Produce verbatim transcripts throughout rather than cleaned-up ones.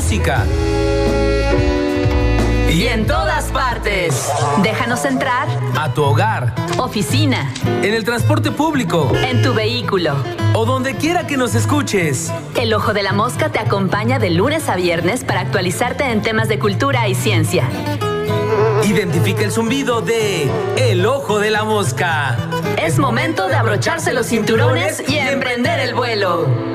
música. Y en todas partes. Déjanos entrar A tu hogar, oficina, en el transporte público en tu vehículo. o donde quiera que nos escuches. El Ojo de la Mosca te acompaña de lunes a viernes para actualizarte en temas de cultura y ciencia. Identifica el zumbido de El Ojo de la Mosca. Es momento de abrocharse los cinturones y emprender el vuelo.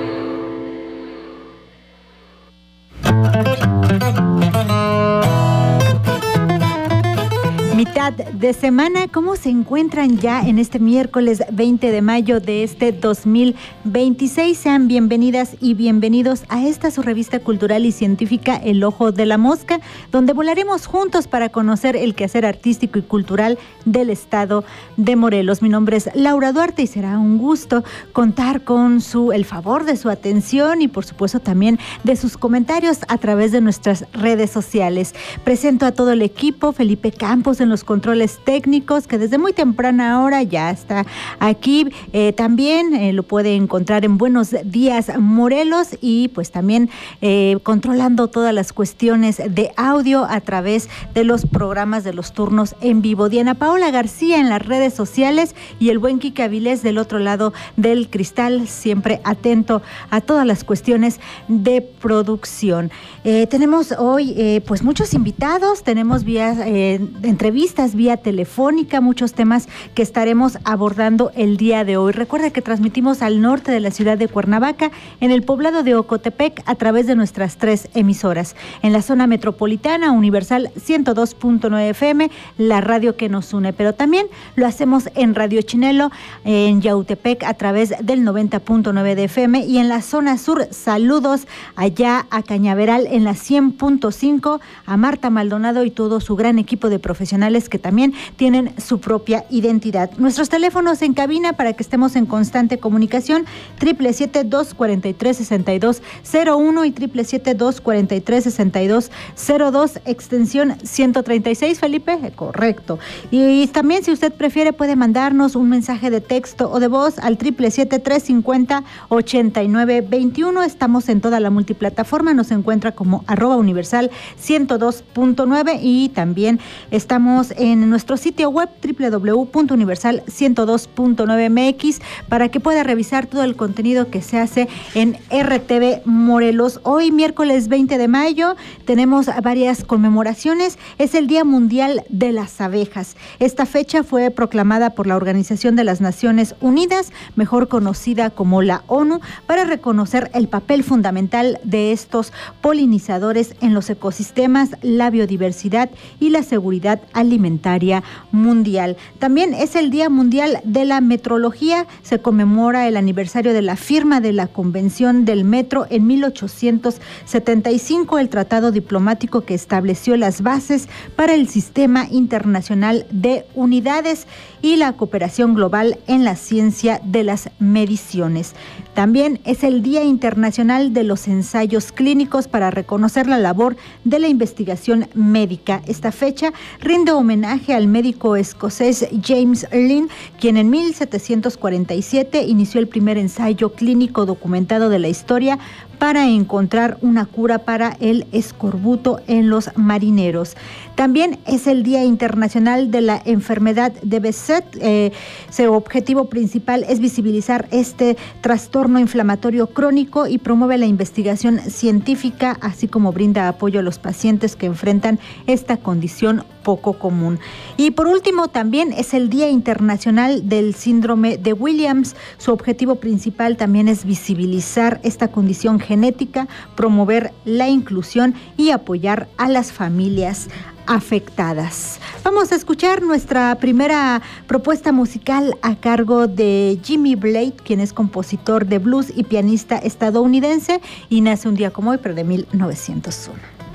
Mitad de semana, ¿cómo se encuentran ya en este miércoles veinte de mayo de este dos mil veintiséis? Sean bienvenidas y bienvenidos a esta su revista cultural y científica El Ojo de la Mosca, donde volaremos juntos para conocer el quehacer artístico y cultural del estado de Morelos. Mi nombre es Laura Duarte y será un gusto contar con su el favor de su atención y por supuesto también de sus comentarios a través de nuestras redes sociales. Presento a todo el equipo: Felipe Campos en los controles técnicos, que desde muy temprana hora ya está aquí. Eh, también eh, lo puede encontrar en Buenos Días Morelos y pues también eh, controlando todas las cuestiones de audio a través de los programas de los turnos en vivo. Diana Paola García en las redes sociales y el buen Quique Avilés del otro lado del cristal, siempre atento a todas las cuestiones de producción. Eh, tenemos hoy eh, pues muchos invitados, tenemos vía eh, entrevistas vía telefónica, muchos temas que estaremos abordando el día de hoy. Recuerda que transmitimos al norte de la ciudad de Cuernavaca, en el poblado de Ocotepec, a través de nuestras tres emisoras. En la zona metropolitana, Universal ciento dos punto nueve F M, la radio que nos une, pero también lo hacemos en Radio Chinelo, en Yautepec, a través del noventa punto nueve de F M, y en la zona sur, saludos allá a Cañaveral en la cien punto cinco, a Marta Maldonado y todo su gran equipo de profesionales que también tienen su propia identidad. Nuestros teléfonos en cabina para que estemos en constante comunicación: siete siete siete, dos cuatro tres, seis dos cero uno y siete siete siete, dos cuatro tres, seis dos cero dos, extensión ciento treinta y seis. Felipe, eh, correcto. Y también, si usted prefiere, puede mandarnos un mensaje de texto o de voz al siete siete siete, tres cinco cero, ocho nueve dos uno. Estamos en toda la multiplataforma, nos encuentra como arroba universal ciento dos punto nueve y también estamos en nuestro sitio web doble u doble u doble u punto universal ciento dos punto nueve M X para que pueda revisar todo el contenido que se hace en R T V Morelos. Hoy, miércoles veinte de mayo, tenemos varias conmemoraciones. Es el Día Mundial de las Abejas. Esta fecha fue proclamada por la Organización de las Naciones Unidas, mejor conocida como la ONU, para reconocer el papel fundamental de estos polinizadores en los ecosistemas, la biodiversidad y la seguridad alimentaria mundial. También es el Día Mundial de la Metrología. Se conmemora el aniversario de la firma de la Convención del Metro en mil ochocientos setenta y cinco, el tratado diplomático que estableció las bases para el Sistema Internacional de Unidades y la cooperación global en la ciencia de las mediciones. También es el Día Internacional de los Ensayos Clínicos para reconocer la labor de la investigación médica. Esta fecha rinde homenaje al médico escocés James Irwin, quien en mil setecientos cuarenta y siete inició el primer ensayo clínico documentado de la historia para encontrar una cura para el escorbuto en los marineros. También es el Día Internacional de la Enfermedad de Behçet. Eh, su objetivo principal es visibilizar este trastorno inflamatorio crónico y promueve la investigación científica, así como brinda apoyo a los pacientes que enfrentan esta condición poco común. Y por último, también es el Día Internacional del Síndrome de Williams. Su objetivo principal también es visibilizar esta condición genética, promover la inclusión y apoyar a las familias afectadas. Vamos a escuchar nuestra primera propuesta musical a cargo de Jimmy Blade, quien es compositor de blues y pianista estadounidense y nace un día como hoy, pero de mil novecientos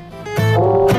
uno.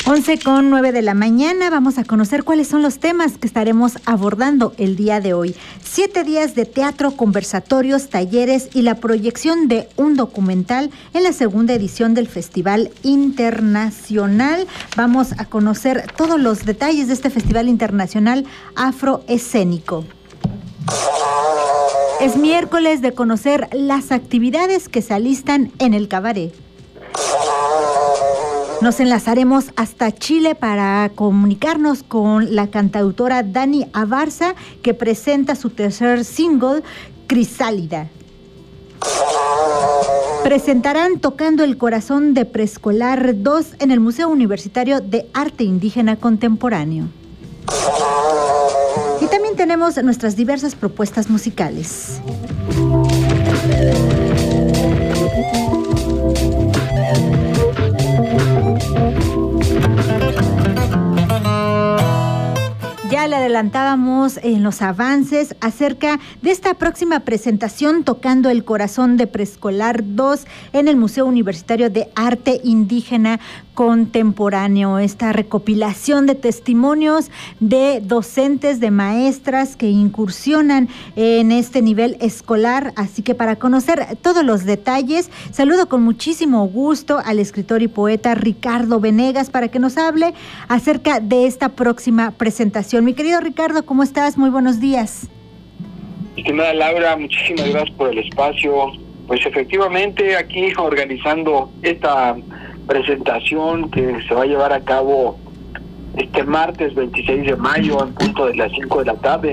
once con nueve de la mañana, vamos a conocer cuáles son los temas que estaremos abordando el día de hoy. Siete días de teatro, conversatorios, talleres y la proyección de un documental en la segunda edición del Festival Internacional. Vamos a conocer todos los detalles de este Festival Internacional Afroescénico. Es miércoles de conocer las actividades que se alistan en el cabaret. Nos enlazaremos hasta Chile para comunicarnos con la cantautora Dani Abarza, que presenta su tercer single, Crisálida. Presentarán Tocando el Corazón de Preescolar dos en el Museo Universitario de Arte Indígena Contemporáneo. Y también tenemos nuestras diversas propuestas musicales. Ya le adelantábamos en los avances acerca de esta próxima presentación Tocando el Corazón de Preescolar dos en el Museo Universitario de Arte Indígena Contemporáneo. Esta recopilación de testimonios de docentes, de maestras que incursionan en este nivel escolar. Así que para conocer todos los detalles, saludo con muchísimo gusto al escritor y poeta Ricardo Venegas para que nos hable acerca de esta próxima presentación. Mi querido Ricardo, ¿cómo estás? Muy buenos días. Estimada Laura, muchísimas gracias por el espacio. Pues efectivamente aquí organizando esta presentación que se va a llevar a cabo este martes veintiséis de mayo en punto de las cinco de la tarde.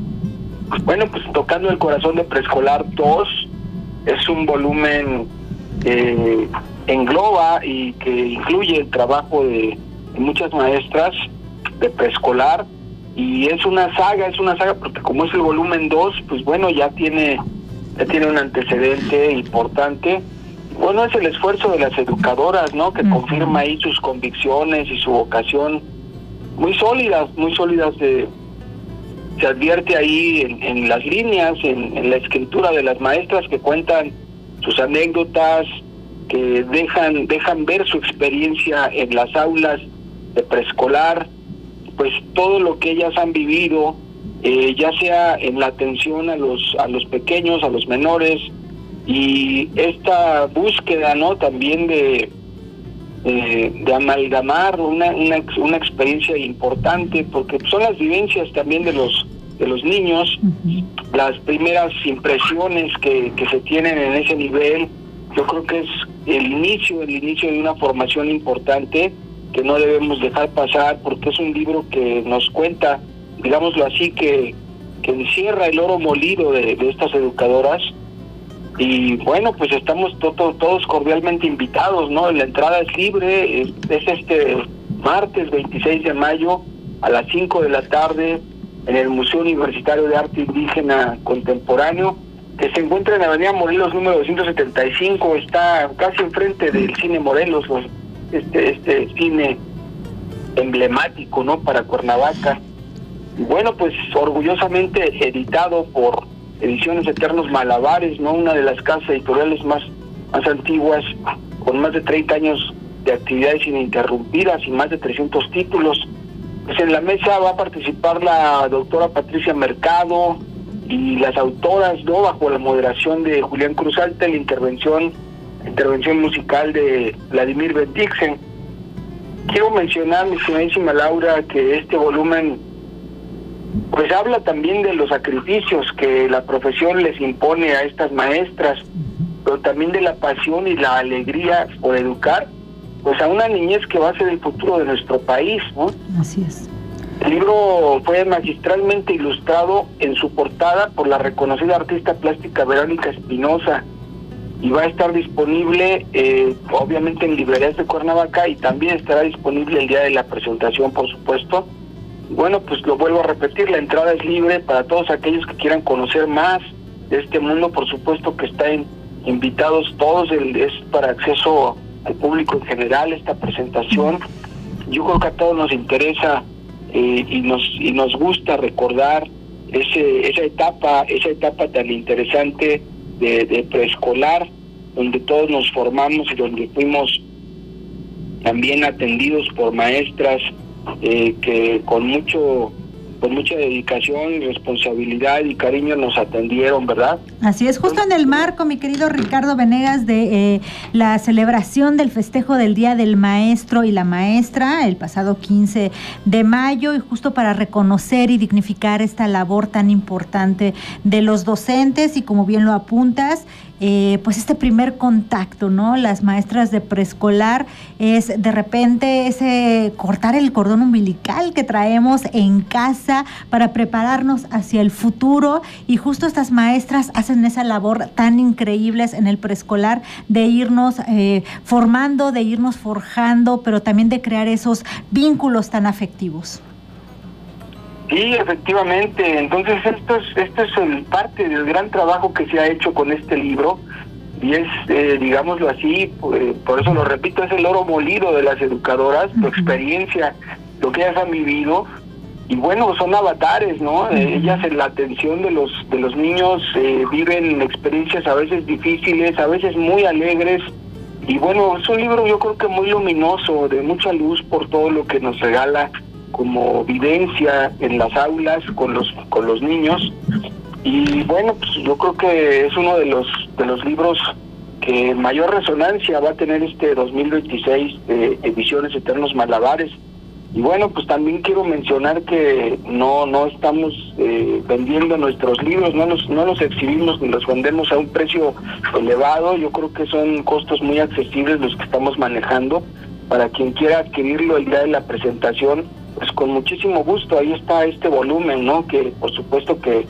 Bueno, pues Tocando el Corazón de Preescolar dos es un volumen que engloba y que incluye el trabajo de muchas maestras de preescolar. Y es una saga, es una saga porque como es el volumen dos, pues bueno, ya tiene ya tiene un antecedente importante. Bueno, es el esfuerzo de las educadoras, ¿no? Que uh-huh. confirma ahí sus convicciones y su vocación muy sólidas, muy sólidas. De, se advierte ahí en, en las líneas, en, en la escritura de las maestras que cuentan sus anécdotas, que dejan, dejan ver su experiencia en las aulas de preescolar, pues todo lo que ellas han vivido, eh, ya sea en la atención a los a los pequeños, a los menores, y esta búsqueda, ¿no? También de eh, de amalgamar una, una una experiencia importante, porque son las vivencias también de los de los niños, uh-huh. las primeras impresiones que, que se tienen en ese nivel. Yo creo que es el inicio, el inicio de una formación importante que no debemos dejar pasar, porque es un libro que nos cuenta, digámoslo así, que, que encierra el oro molido de, de estas educadoras. Y bueno, pues estamos to, to, todos cordialmente invitados, ¿no? La entrada es libre, es, es este martes veintiséis de mayo a las cinco de la tarde en el Museo Universitario de Arte Indígena Contemporáneo, que se encuentra en la Avenida Morelos número doscientos setenta y cinco, está casi enfrente del Cine Morelos, los este este cine emblemático, ¿no? Para Cuernavaca. Y bueno, pues orgullosamente editado por Ediciones Eternos Malabares, ¿no? Una de las casas editoriales más, más antiguas, con más de treinta años de actividades ininterrumpidas y más de trescientos títulos. Pues en la mesa va a participar la doctora Patricia Mercado y las autoras, ¿no? Bajo la moderación de Julián Cruz Alta, la intervención intervención musical de Vladimir Bendixen. Quiero mencionar, mi estimadísima Laura, que este volumen pues habla también de los sacrificios que la profesión les impone a estas maestras, pero también de la pasión y la alegría por educar pues a una niñez que va a ser el futuro de nuestro país, ¿no? Así es. El libro fue magistralmente ilustrado en su portada por la reconocida artista plástica Verónica Espinosa, y va a estar disponible eh, obviamente en librerías de Cuernavaca, y también estará disponible el día de la presentación, por supuesto. Bueno, pues lo vuelvo a repetir, la entrada es libre para todos aquellos que quieran conocer más de este mundo. Por supuesto que están invitados todos, el, es para acceso al público en general esta presentación. Yo creo que a todos nos interesa eh, y nos y nos gusta recordar ese esa etapa, esa etapa tan interesante de, de preescolar, donde todos nos formamos y donde fuimos también atendidos por maestras eh, que con mucho con mucha dedicación y responsabilidad y cariño nos atendieron, ¿verdad? Así es, justo en el marco, mi querido Ricardo Venegas, de eh, la celebración del festejo del Día del Maestro y la Maestra, el pasado quince de mayo, y justo para reconocer y dignificar esta labor tan importante de los docentes, y como bien lo apuntas, Eh, pues este primer contacto, ¿no? Las maestras de preescolar es de repente ese cortar el cordón umbilical que traemos en casa para prepararnos hacia el futuro, y justo estas maestras hacen esa labor tan increíbles en el preescolar de irnos eh, formando, de irnos forjando, pero también de crear esos vínculos tan afectivos. Sí, efectivamente. Entonces esto es esto es el parte del gran trabajo que se ha hecho con este libro, y es, eh, digámoslo así, pues, por eso lo repito, es el oro molido de las educadoras, uh-huh. Su experiencia, lo que ellas han vivido, y bueno, son avatares, ¿no? Uh-huh. Eh, ellas en la atención de los de los niños eh, viven experiencias a veces difíciles, a veces muy alegres, y bueno, es un libro yo creo que muy luminoso, de mucha luz por todo lo que nos regala como vivencia en las aulas con los con los niños. Y bueno, pues yo creo que es uno de los de los libros que mayor resonancia va a tener este dos mil veintiséis de Ediciones Eternos Malabares. Y bueno, pues también quiero mencionar que no no estamos eh, vendiendo nuestros libros, no los no los exhibimos ni los vendemos a un precio elevado. Yo creo que son costos muy accesibles los que estamos manejando. Para quien quiera adquirirlo el día de la presentación, pues con muchísimo gusto, ahí está este volumen, ¿no? Que por supuesto que,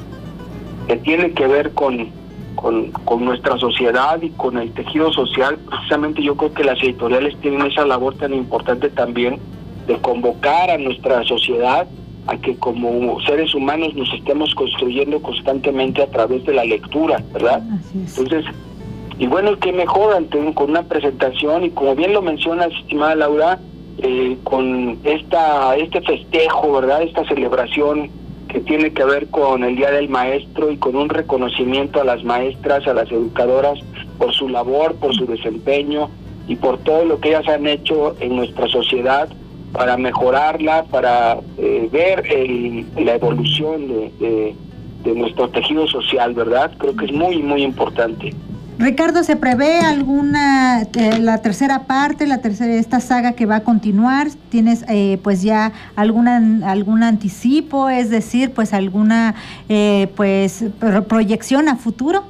que tiene que ver con, con, con nuestra sociedad y con el tejido social. Precisamente yo creo que las editoriales tienen esa labor tan importante también de convocar a nuestra sociedad a que como seres humanos nos estemos construyendo constantemente a través de la lectura, ¿verdad? Así es. Entonces, y bueno, qué mejor ante un, con una presentación, y como bien lo mencionas, estimada Laura, Eh, con esta este festejo, ¿verdad? Esta celebración que tiene que ver con el Día del Maestro, y con un reconocimiento a las maestras, a las educadoras, por su labor, por su desempeño y por todo lo que ellas han hecho en nuestra sociedad para mejorarla, para eh, ver el, la evolución de, de, de nuestro tejido social, ¿verdad? Creo que es muy, muy importante. Ricardo, ¿se prevé alguna, eh, la tercera parte, la tercera, esta saga que va a continuar? ¿Tienes eh, pues ya alguna algún anticipo, es decir, pues alguna eh, pues proyección a futuro?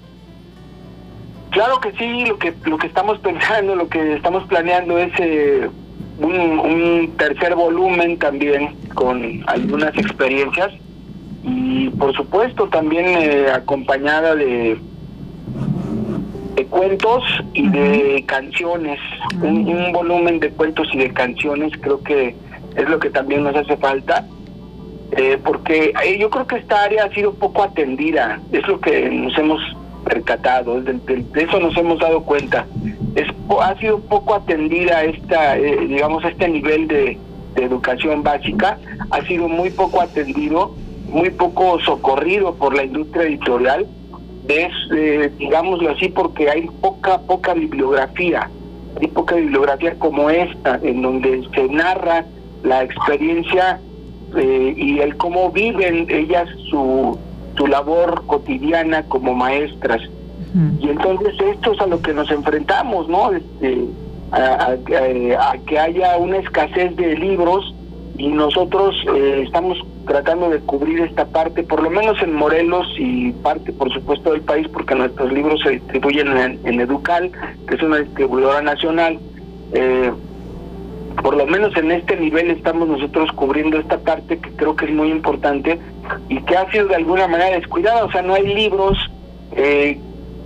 Claro que sí, lo que lo que estamos pensando, lo que estamos planeando es eh, un, un tercer volumen también con algunas experiencias, y por supuesto también eh, acompañada de de cuentos y uh-huh. de canciones, uh-huh. un, un volumen de cuentos y de canciones. Creo que es lo que también nos hace falta, eh, porque eh, yo creo que esta área ha sido poco atendida, es lo que nos hemos percatado, de, de, de eso nos hemos dado cuenta, es ha sido poco atendida esta, eh, digamos, este nivel de, de educación básica, ha sido muy poco atendido, muy poco socorrido por la industria editorial. Es, eh, digámoslo así, porque hay poca, poca bibliografía, hay poca bibliografía como esta, en donde se narra la experiencia eh, y el cómo viven ellas su, su labor cotidiana como maestras. Uh-huh. Y entonces esto es a lo que nos enfrentamos, ¿no? Este, a, a, a, a que haya una escasez de libros, y nosotros eh, estamos tratando de cubrir esta parte, por lo menos en Morelos y parte, por supuesto, del país, porque nuestros libros se distribuyen en, en Educal, que es una distribuidora nacional. Eh, por lo menos en este nivel estamos nosotros cubriendo esta parte, que creo que es muy importante y que ha sido de alguna manera descuidada. O sea, no hay libros eh,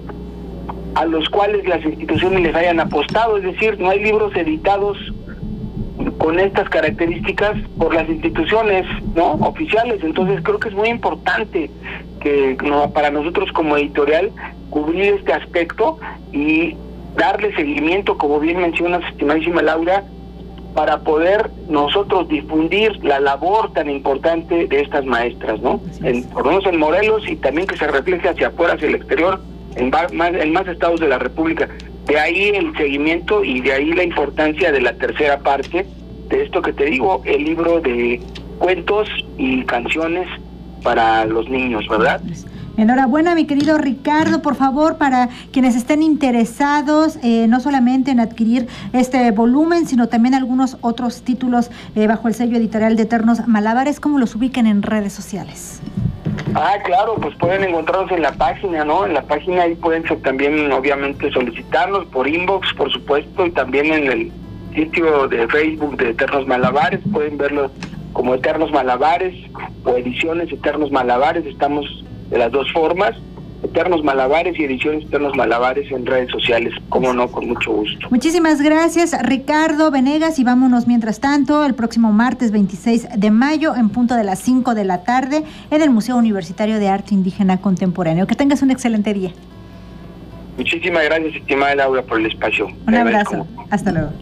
a los cuales las instituciones les hayan apostado, es decir, no hay libros editados con estas características por las instituciones, ¿no?, oficiales. Entonces creo que es muy importante que no, para nosotros como editorial cubrir este aspecto y darle seguimiento, como bien mencionas, estimadísima Laura, para poder nosotros difundir la labor tan importante de estas maestras, ¿no? En, por lo menos en Morelos, y también que se refleje hacia afuera, hacia el exterior, en más, en más estados de la República. De ahí el seguimiento y de ahí la importancia de la tercera parte de esto que te digo, el libro de cuentos y canciones para los niños, ¿verdad? Enhorabuena, mi querido Ricardo. Por favor, para quienes estén interesados, eh, no solamente en adquirir este volumen, sino también algunos otros títulos eh, bajo el sello editorial de Eternos Malabares, ¿cómo los ubican en redes sociales? Ah, claro, pues pueden encontrarnos en la página, ¿no? En la página ahí pueden también, obviamente, solicitarnos por inbox, por supuesto, y también en el sitio de Facebook de Eternos Malabares, pueden verlo como Eternos Malabares o Ediciones Eternos Malabares, estamos de las dos formas, Eternos Malabares y Ediciones Eternos Malabares en redes sociales, como no, con mucho gusto. Muchísimas gracias, Ricardo Venegas, y vámonos mientras tanto el próximo martes veintiséis de mayo en punto de las cinco de la tarde en el Museo Universitario de Arte Indígena Contemporáneo. Que tengas un excelente día. Muchísimas gracias, estimada Laura, por el espacio. Un abrazo, hasta luego.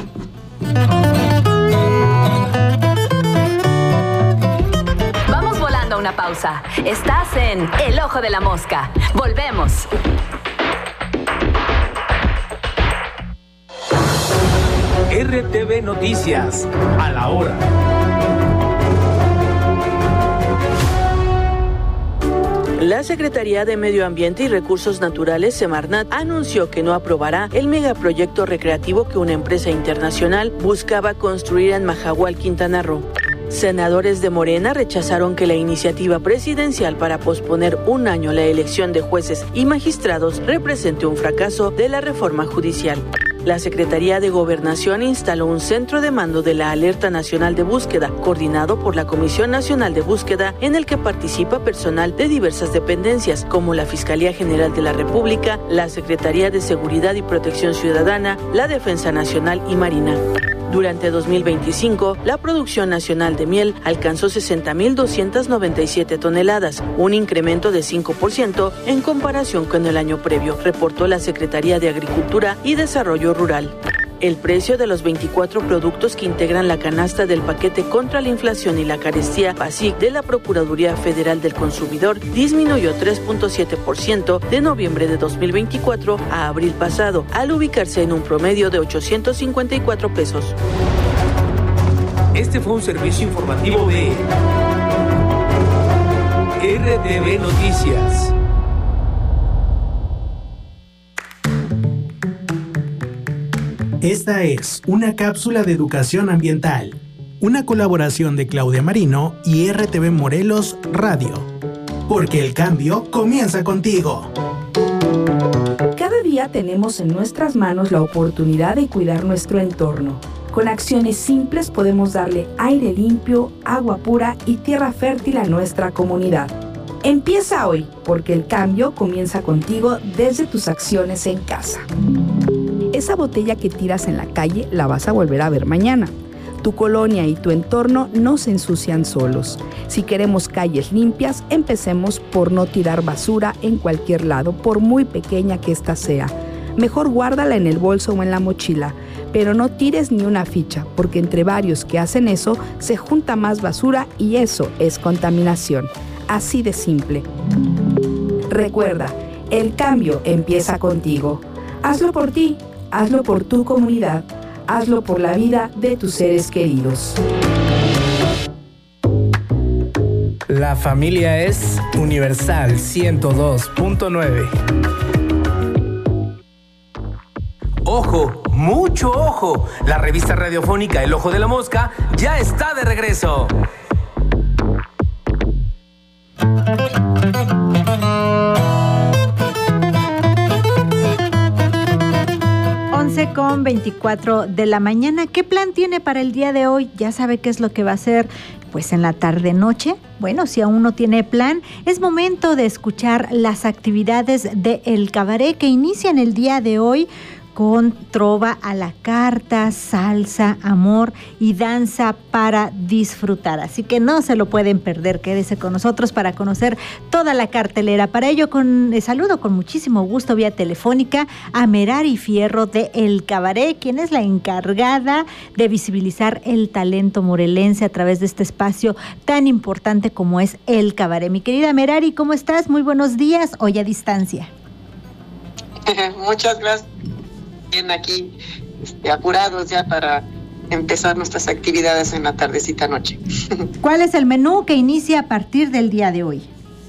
Una pausa. Estás en El Ojo de la Mosca. Volvemos. R T V Noticias, a la hora. La Secretaría de Medio Ambiente y Recursos Naturales, Semarnat, anunció que no aprobará el megaproyecto recreativo que una empresa internacional buscaba construir en Majahual, Quintana Roo. Senadores de Morena rechazaron que la iniciativa presidencial para posponer un año la elección de jueces y magistrados represente un fracaso de la reforma judicial. La Secretaría de Gobernación instaló un centro de mando de la Alerta Nacional de Búsqueda, coordinado por la Comisión Nacional de Búsqueda, en el que participa personal de diversas dependencias, como la Fiscalía General de la República, la Secretaría de Seguridad y Protección Ciudadana, la Defensa Nacional y Marina. Durante dos mil veinticinco, la producción nacional de miel alcanzó sesenta mil doscientas noventa y siete toneladas, un incremento de cinco por ciento en comparación con el año previo, reportó la Secretaría de Agricultura y Desarrollo Rural. El precio de los veinticuatro productos que integran la canasta del paquete contra la inflación y la carestía PASIC de la Procuraduría Federal del Consumidor disminuyó tres punto siete por ciento de noviembre de dos mil veinticuatro a abril pasado, al ubicarse en un promedio de ochocientos cincuenta y cuatro pesos. Este fue un servicio informativo de R T V Noticias. Esta es una cápsula de educación ambiental, una colaboración de Claudia Marino y R T V Morelos Radio, porque el cambio comienza contigo. Cada día tenemos en nuestras manos la oportunidad de cuidar nuestro entorno. Con acciones simples podemos darle aire limpio, agua pura y tierra fértil a nuestra comunidad. Empieza hoy, porque el cambio comienza contigo desde tus acciones en casa. Esa botella que tiras en la calle la vas a volver a ver mañana. Tu colonia y tu entorno no se ensucian solos. Si queremos calles limpias, empecemos por no tirar basura en cualquier lado, por muy pequeña que ésta sea. Mejor guárdala en el bolso o en la mochila, pero no tires ni una ficha, porque entre varios que hacen eso, se junta más basura y eso es contaminación. Así de simple. Recuerda, el cambio empieza contigo. Hazlo por ti. Hazlo por tu comunidad, hazlo por la vida de tus seres queridos. La familia es Universal ciento dos punto nueve. ¡Ojo! ¡Mucho ojo! La revista radiofónica El Ojo de la Mosca ya está de regreso. Con veinticuatro de la mañana. ¿Qué plan tiene para el día de hoy? ¿Ya sabe qué es lo que va a hacer pues en la tarde-noche? Bueno, si aún no tiene plan, es momento de escuchar las actividades de El Cabaret que inician el día de hoy con trova a la carta, salsa, amor y danza para disfrutar. Así que no se lo pueden perder. Quédese con nosotros para conocer toda la cartelera. Para ello, con eh, saludo con muchísimo gusto vía telefónica a Merari Fierro de El Cabaret, quien es la encargada de visibilizar el talento morelense a través de este espacio tan importante como es El Cabaret. Mi querida Merari, ¿cómo estás? Muy buenos días, hoy a distancia. Muchas gracias. bien aquí este, apurados ya para empezar nuestras actividades en la tardecita noche. ¿Cuál es el menú que inicia a partir del día de hoy?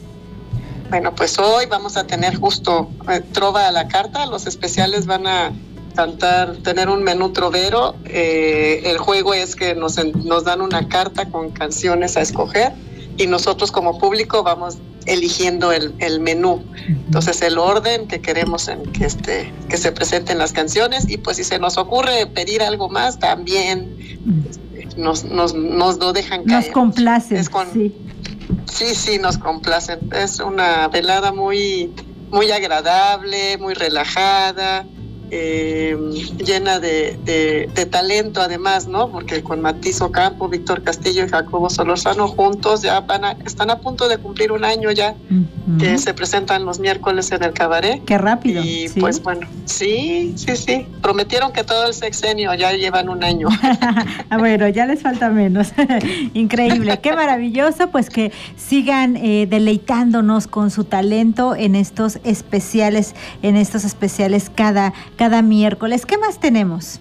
Bueno, pues hoy vamos a tener justo eh, trova a la carta. Los especiales van a cantar, tener un menú trovero. Eh, el juego es que nos, nos dan una carta con canciones a escoger y nosotros como público vamos eligiendo el, el menú. Entonces el orden que queremos en que, este, que se presenten las canciones, y pues si se nos ocurre pedir algo más, también este, nos, nos, nos lo dejan caer. Nos complacen, es con, sí. Sí, sí, nos complacen. Es una velada muy, muy agradable, muy relajada, eh, llena de, de, de talento además, ¿no? Porque con Matiz Ocampo, Víctor Castillo y Jacobo Solorzano juntos ya van a, están a punto de cumplir un año ya uh-huh. que se presentan los miércoles en el cabaret. ¡Qué rápido! Y ¿sí? Pues bueno, sí, sí, sí. Prometieron que todo el sexenio, ya llevan un año. Bueno, ya les falta menos. Increíble, qué maravilloso, pues que sigan eh, deleitándonos con su talento en estos especiales, en estos especiales cada cada miércoles. ¿Qué más tenemos?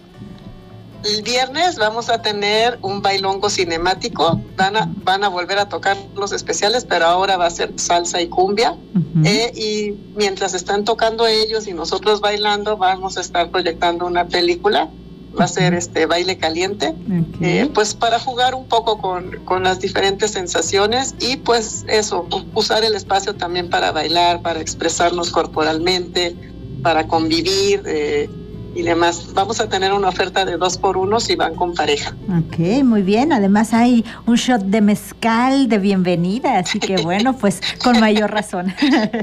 El viernes vamos a tener un bailongo cinemático. Van a, van a volver a tocar los especiales, pero ahora va a ser salsa y cumbia. Uh-huh. Eh, y mientras están tocando ellos y nosotros bailando, vamos a estar proyectando una película. Va a ser este baile caliente, okay. eh, pues para jugar un poco con, con las diferentes sensaciones y pues eso, usar el espacio también para bailar, para expresarnos corporalmente, para convivir eh, y demás. Vamos a tener una oferta de dos por uno si van con pareja. Ok, muy bien. Además hay un shot de mezcal de bienvenida, así que bueno, pues con mayor razón.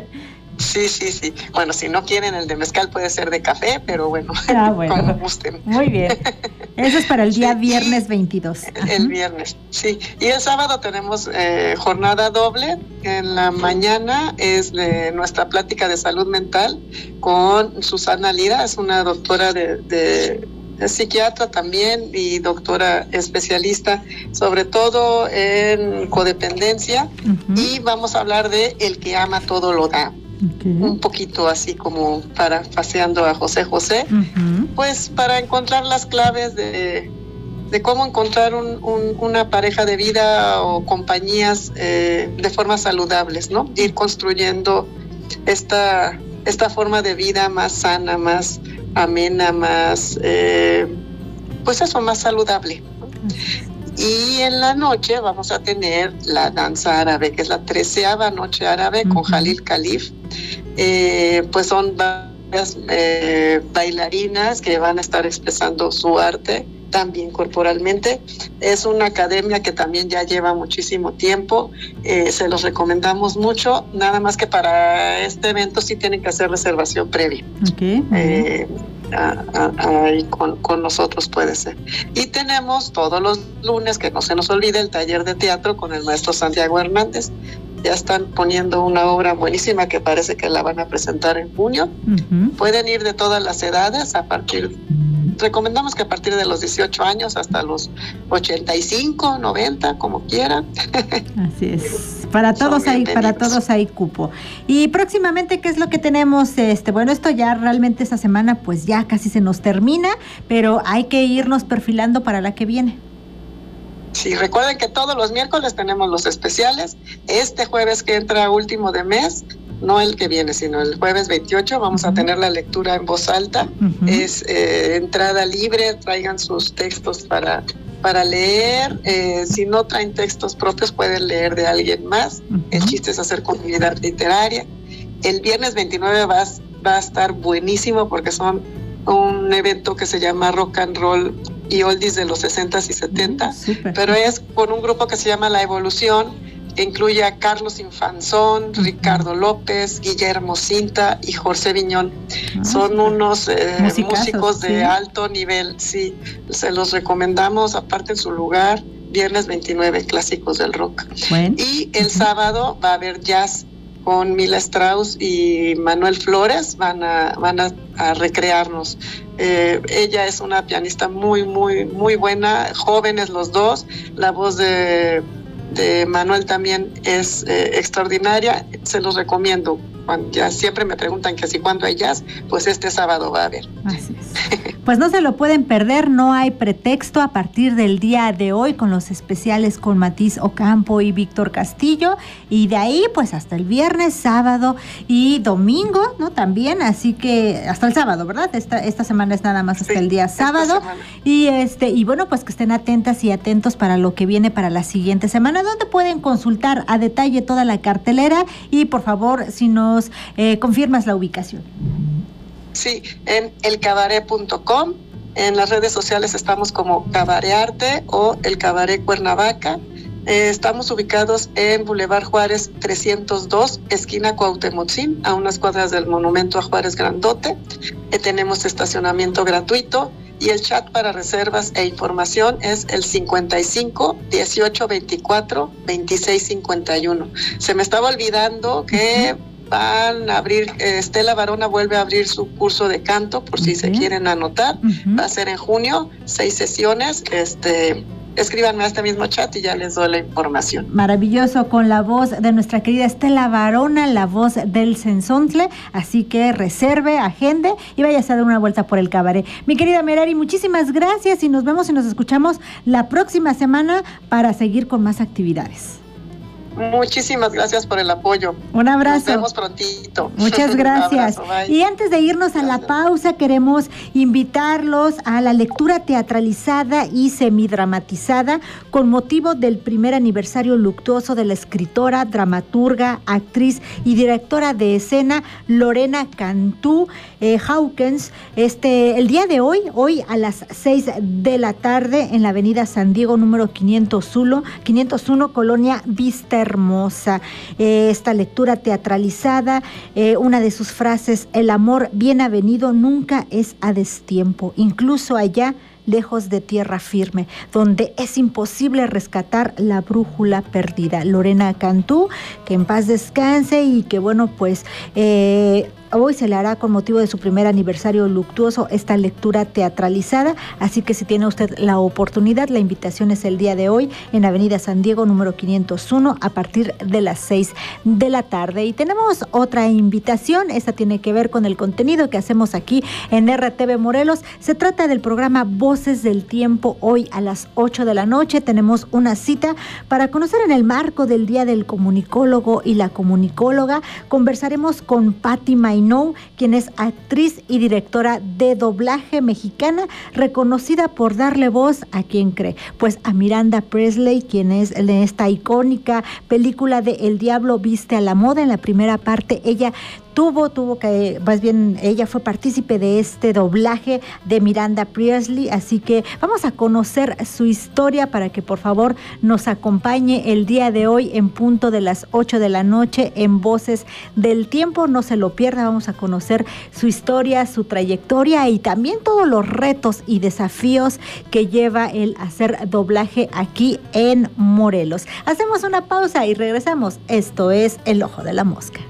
Sí, sí, sí. Bueno, si no quieren el de mezcal puede ser de café, pero bueno, ah, bueno. como gusten. Muy bien. Eso es para el día sí, viernes veintidós. El, el viernes, sí. Y el sábado tenemos eh, jornada doble. En la mañana es de nuestra plática de salud mental con Susana Lira, es una doctora de... de es psiquiatra también y doctora especialista, sobre todo en codependencia, uh-huh. y vamos a hablar de el que ama todo lo da. Okay. Un poquito así como parafaseando a José José, uh-huh. pues para encontrar las claves de, de cómo encontrar un, un, una pareja de vida o compañías eh, de formas saludables, ¿no? Ir construyendo esta, esta forma de vida más sana, más amena, más, eh, pues eso, más saludable. Y en la noche vamos a tener la danza árabe, que es la treceava noche árabe uh-huh. con Jalil Khalif. Eh, pues son varias eh, bailarinas que van a estar expresando su arte también corporalmente. Es una academia que también ya lleva muchísimo tiempo, eh, se los recomendamos mucho, nada más que para este evento sí tienen que hacer reservación previa. Okay, eh, a, a, a, con, con nosotros puede ser. Y tenemos todos los lunes, que no se nos olvide, el taller de teatro con el maestro Santiago Hernández. Ya están poniendo una obra buenísima que parece que la van a presentar en junio. Uh-huh. Pueden ir de todas las edades, a partir, recomendamos que a partir de los dieciocho años hasta los ochenta y cinco, noventa, como quieran. Así es. Para todos hay, para todos hay cupo. Y próximamente, ¿qué es lo que tenemos? Este, bueno, esto ya realmente esta semana pues ya casi se nos termina, pero hay que irnos perfilando para la que viene. Sí, recuerden que todos los miércoles tenemos los especiales. Este jueves que entra último de mes, no el que viene, sino el jueves veintiocho, vamos uh-huh. a tener la lectura en voz alta. Uh-huh. Es eh, entrada libre, traigan sus textos para, para leer. Eh, si no traen textos propios, pueden leer de alguien más. Uh-huh. El chiste es hacer comunidad literaria. El viernes veintinueve va, va a estar buenísimo porque son un evento que se llama Rock and Roll y Oldies de los sesentas y setentas, uh, pero es con un grupo que se llama La Evolución, que incluye a Carlos Infanzón, uh-huh. Ricardo López, Guillermo Cinta y José Viñón. Uh-huh. Son unos eh, músicos de sí. alto nivel, sí, se los recomendamos, aparte en su lugar, viernes veintinueve, clásicos del rock. Bueno. Y el uh-huh. sábado va a haber jazz con Mila Strauss y Manuel Flores, van a, van a, a recrearnos. Eh, ella es una pianista muy, muy, muy buena, jóvenes los dos, la voz de, de Manuel también es eh, extraordinaria, se los recomiendo. cuando, ya siempre me preguntan que si cuándo hay jazz, pues este sábado va a haber. Así es. Pues no se lo pueden perder, no hay pretexto a partir del día de hoy con los especiales con Matiz Ocampo y Víctor Castillo, y de ahí pues hasta el viernes, sábado y domingo, ¿no? También, así que hasta el sábado, ¿verdad? Esta, esta semana es nada más hasta sí, el día sábado. Y este, y bueno, pues que estén atentas y atentos para lo que viene para la siguiente semana, donde pueden consultar a detalle toda la cartelera. Y por favor, si nos eh, confirmas la ubicación. Sí, en el cabaret punto com, en las redes sociales estamos como Cabaret Arte o el Cabaret Cuernavaca. Eh, estamos ubicados en Boulevard Juárez trescientos dos, esquina Cuauhtémoc, a unas cuadras del Monumento a Juárez Grandote. Eh, tenemos estacionamiento gratuito y el chat para reservas e información es el cincuenta y cinco, dieciocho, veinticuatro, veintiséis, cincuenta y uno. Se me estaba olvidando que van a abrir, eh, Estela Varona vuelve a abrir su curso de canto, por si uh-huh. se quieren anotar. Uh-huh. Va a ser en junio, seis sesiones. Este, escríbanme a este mismo chat y ya les doy la información. Maravilloso, con la voz de nuestra querida Estela Varona, la voz del Sensontle. Así que reserve, agende y váyase a dar una vuelta por el cabaret. Mi querida Merari, muchísimas gracias y nos vemos y nos escuchamos la próxima semana para seguir con más actividades. Muchísimas gracias por el apoyo. Un abrazo. Nos vemos prontito. Muchas gracias. Abrazo, y antes de irnos a la pausa, queremos invitarlos a la lectura teatralizada y semidramatizada con motivo del primer aniversario luctuoso de la escritora, dramaturga, actriz y directora de escena Lorena Cantú eh, Hawkins. Este, el día de hoy, hoy a las seis de la tarde en la avenida San Diego, número quinientos uno, Colonia Vista Hermosa. Eh, esta lectura teatralizada, eh, una de sus frases: el amor bien avenido nunca es a destiempo, incluso allá lejos de tierra firme, donde es imposible rescatar la brújula perdida. Lorena Cantú, que en paz descanse y que bueno, pues eh, hoy se le hará con motivo de su primer aniversario luctuoso esta lectura teatralizada, así que si tiene usted la oportunidad, la invitación es el día de hoy en Avenida San Diego, número quinientos uno, a partir de las seis de la tarde. Y tenemos otra invitación, esta tiene que ver con el contenido que hacemos aquí en R T V Morelos. Se trata del programa Voces del Tiempo. Hoy a las ocho de la noche tenemos una cita para conocer, en el marco del Día del Comunicólogo y la Comunicóloga, conversaremos con Patti Mainou, quien es actriz y directora de doblaje mexicana, reconocida por darle voz a quien cree, pues a Miranda Presley, quien es de esta icónica película de El Diablo Viste a la Moda. En la primera parte ella Tuvo, tuvo que, más bien, ella fue partícipe de este doblaje de Miranda Presley, así que vamos a conocer su historia para que por favor nos acompañe el día de hoy en punto de las ocho de la noche en Voces del Tiempo. No se lo pierda, vamos a conocer su historia, su trayectoria y también todos los retos y desafíos que lleva el hacer doblaje aquí en Morelos. Hacemos una pausa y regresamos. Esto es El Ojo de la Mosca.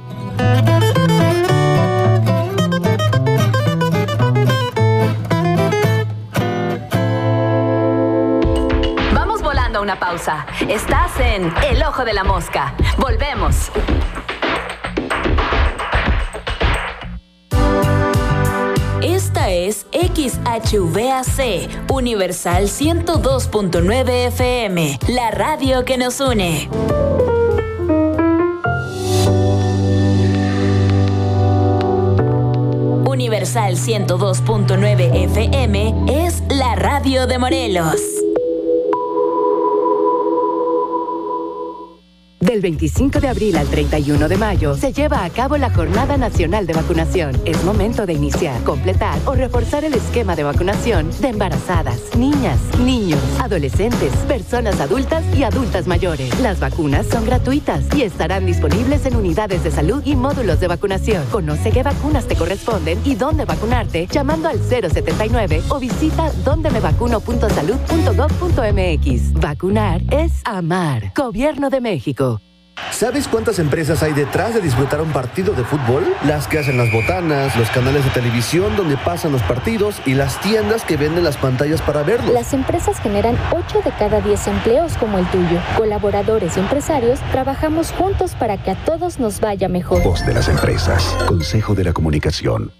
Vamos volando a una pausa. Estás en El Ojo de la Mosca. Volvemos. Esta es X H V A C, Universal ciento dos punto nueve F M, la radio que nos une. Universal ciento dos punto nueve F M es la radio de Morelos. Del veinticinco de abril al treinta y uno de mayo se lleva a cabo la Jornada Nacional de Vacunación. Es momento de iniciar, completar o reforzar el esquema de vacunación de embarazadas, niñas, niños, adolescentes, personas adultas y adultas mayores. Las vacunas son gratuitas y estarán disponibles en unidades de salud y módulos de vacunación. Conoce qué vacunas te corresponden y dónde vacunarte llamando al cero setenta y nueve o visita donde me vacuno punto salud punto gov punto m x. Vacunar es amar. Gobierno de México. ¿Sabes cuántas empresas hay detrás de disfrutar un partido de fútbol? Las que hacen las botanas, los canales de televisión donde pasan los partidos y las tiendas que venden las pantallas para verlos. Las empresas generan ocho de cada diez empleos como el tuyo. Colaboradores y empresarios trabajamos juntos para que a todos nos vaya mejor. Voz de las empresas. Consejo de la Comunicación.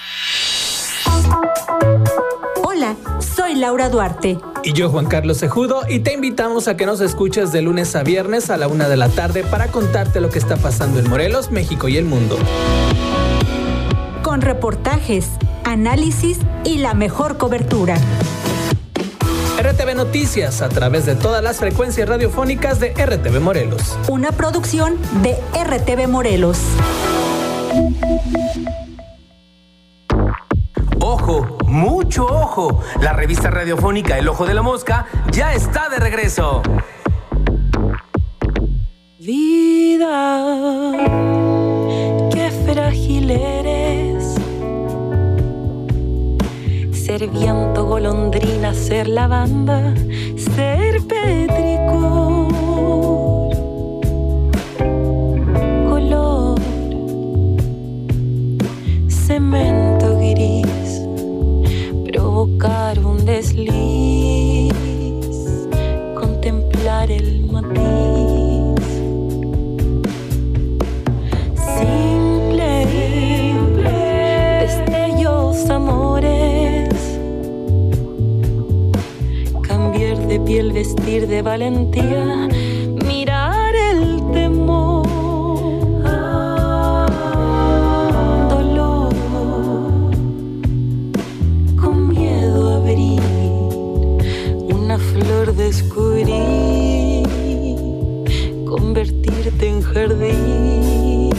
Hola, soy Laura Duarte. Y yo, Juan Carlos Cejudo, y te invitamos a que nos escuches de lunes a viernes a la una de la tarde para contarte lo que está pasando en Morelos, México y el mundo. Con reportajes, análisis y la mejor cobertura. R T V Noticias, a través de todas las frecuencias radiofónicas de R T V Morelos. Una producción de R T V Morelos. Ojo, mucho ojo. La revista radiofónica El Ojo de la Mosca ya está de regreso. Vida, qué frágil eres. Ser viento, golondrina, ser lavanda, ser petricor. Color, cemento gris. Provocar un desliz, contemplar el matiz. Simple, destellos, amores. Cambiar de piel, vestir de valentía, mirar el temor. Flor descubrir, convertirte en jardín,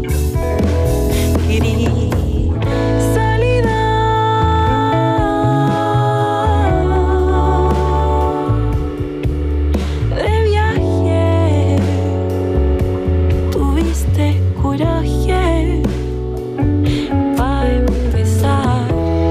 salida, de viaje, tuviste coraje para empezar.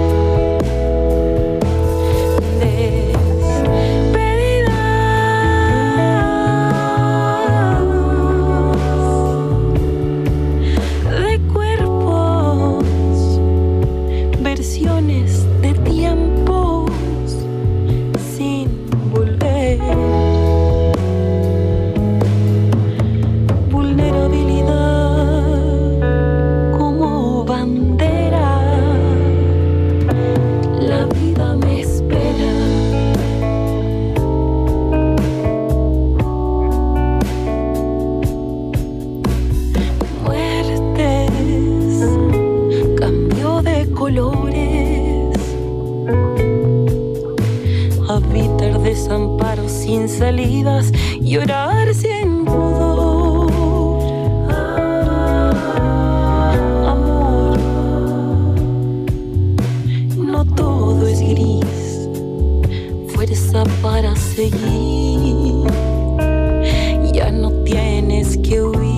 De tiempos sin volver. Vulnerabilidad como bandera. La vida me espera. Muertes, cambio de colores. Habitar desamparo sin salidas, llorar sin pudor. Amor, no todo es gris, fuerza para seguir, ya no tienes que huir.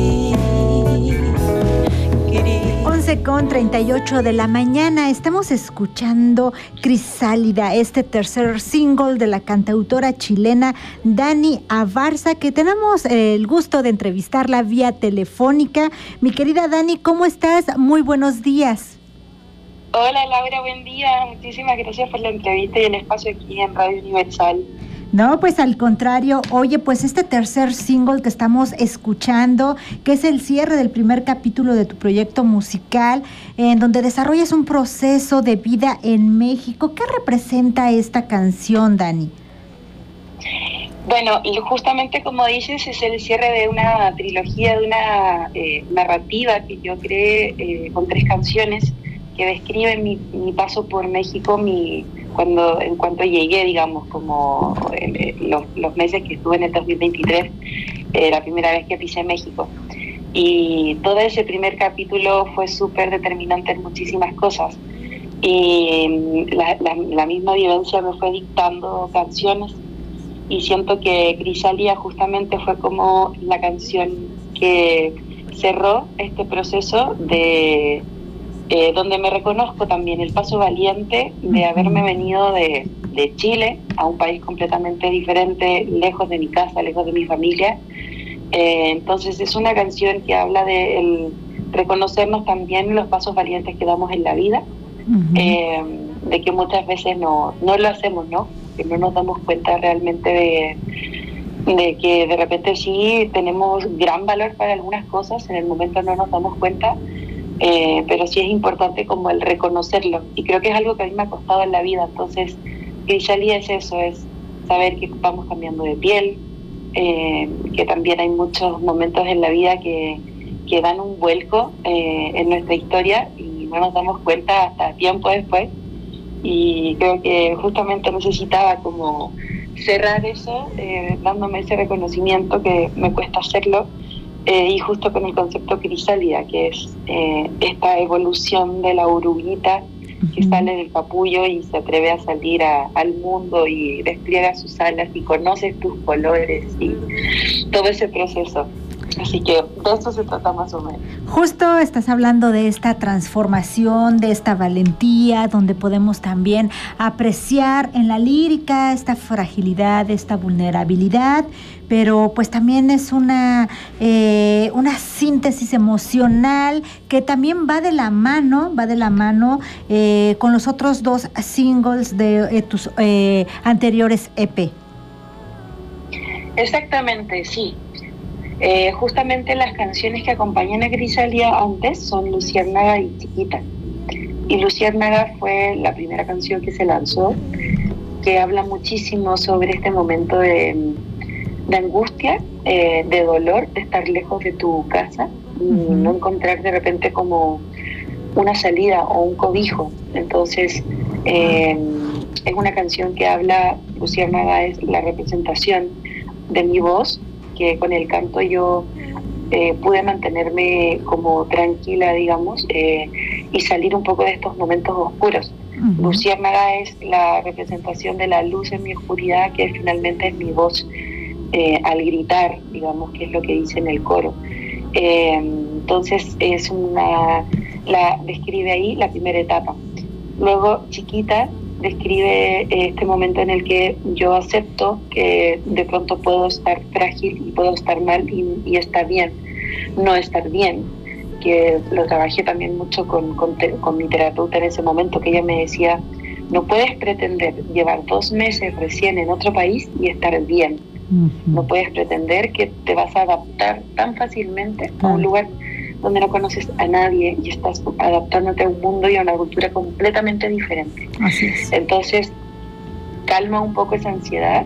once con treinta y ocho de la mañana, estamos escuchando Crisálida, este tercer single de la cantautora chilena Dani Abarza, que tenemos el gusto de entrevistarla vía telefónica. Mi querida Dani, ¿cómo estás? Muy buenos días. Hola Laura, buen día. Muchísimas gracias por la entrevista y el espacio aquí en Radio Universal. No, pues al contrario. Oye, pues este tercer single que estamos escuchando, que es el cierre del primer capítulo de tu proyecto musical, en donde desarrollas un proceso de vida en México. ¿Qué representa esta canción, Dani? Bueno, justamente como dices, es el cierre de una trilogía, de una eh, narrativa que yo creé eh, con tres canciones que describen mi, mi paso por México, mi cuando en cuanto llegué, digamos, como eh, los, los meses que estuve en el dos mil veintitrés, eh, la primera vez que pisé México. Y todo ese primer capítulo fue súper determinante en muchísimas cosas. Y la, la, la misma vivencia me fue dictando canciones, y siento que Crisálida justamente fue como la canción que cerró este proceso de... Eh, donde me reconozco también el paso valiente de haberme venido de, de Chile a un país completamente diferente, lejos de mi casa, lejos de mi familia, Eh, entonces es una canción que habla de el reconocernos también los pasos valientes que damos en la vida, uh-huh. eh, de que muchas veces no, no lo hacemos, ¿no? Que no nos damos cuenta realmente de, de que de repente sí tenemos gran valor para algunas cosas, en el momento no nos damos cuenta, eh, pero sí es importante como el reconocerlo, y creo que es algo que a mí me ha costado en la vida. Entonces Crisálida es eso, es saber que vamos cambiando de piel, eh, que también hay muchos momentos en la vida que, que dan un vuelco eh, en nuestra historia y no nos damos cuenta hasta tiempo después, y creo que justamente necesitaba como cerrar eso, eh, dándome ese reconocimiento que me cuesta hacerlo, eh, y justo con el concepto Crisálida, que es eh, esta evolución de la oruguita que sale del capullo y se atreve a salir a, al mundo y despliega sus alas y conoce tus colores y todo ese proceso. Así que de eso se trata más o menos. Justo estás hablando de esta transformación, de esta valentía, donde podemos también apreciar en la lírica esta fragilidad, esta vulnerabilidad, pero pues también es una, eh, una síntesis emocional que también va de la mano, va de la mano eh, con los otros dos singles de eh, tus eh, anteriores E P. Exactamente, sí. Eh, justamente las canciones que acompañan a Crisálida antes son Luciérnaga y Chiquita. Y Luciérnaga fue la primera canción que se lanzó, que habla muchísimo sobre este momento de, de angustia, eh, de dolor, de estar lejos de tu casa y uh-huh. no encontrar de repente como una salida o un cobijo. Entonces eh, es una canción que habla, Luciérnaga es la representación de mi voz, que con el canto yo eh, pude mantenerme como tranquila, digamos, eh, y salir un poco de estos momentos oscuros. Uh-huh. Luciérnaga es la representación de la luz en mi oscuridad, que finalmente es mi voz eh, al gritar, digamos, que es lo que dice en el coro. Eh, entonces es una, la describe ahí la primera etapa. Luego Chiquita describe este momento en el que yo acepto que de pronto puedo estar frágil y puedo estar mal y, y está bien no estar bien, que lo trabajé también mucho con, con, te, con mi terapeuta en ese momento, que ella me decía, no puedes pretender llevar dos meses recién en otro país y estar bien, uh-huh. no puedes pretender que te vas a adaptar tan fácilmente uh-huh. a un lugar donde no conoces a nadie y estás adaptándote a un mundo y a una cultura completamente diferente. Así es. Entonces, calma un poco esa ansiedad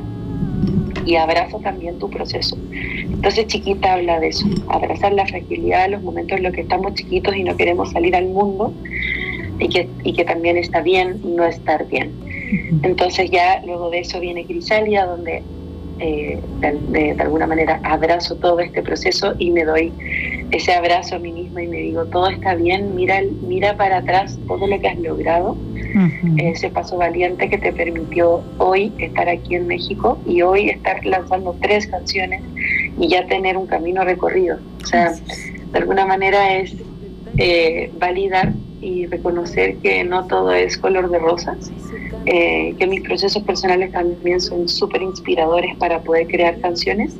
y abraza también tu proceso. Entonces, Chiquita habla de eso, abrazar la fragilidad, los momentos en los que estamos chiquitos y no queremos salir al mundo, y que, y que también está bien no estar bien. Entonces ya luego de eso viene Crisálida, donde eh, de, de, de alguna manera abrazo todo este proceso y me doy ese abrazo a mí misma y me digo, todo está bien, mira, mira para atrás todo lo que has logrado, uh-huh. ese paso valiente que te permitió hoy estar aquí en México y hoy estar lanzando tres canciones y ya tener un camino recorrido. O sea, de alguna manera es eh, validar y reconocer que no todo es color de rosas, eh, que mis procesos personales también son súper inspiradores para poder crear canciones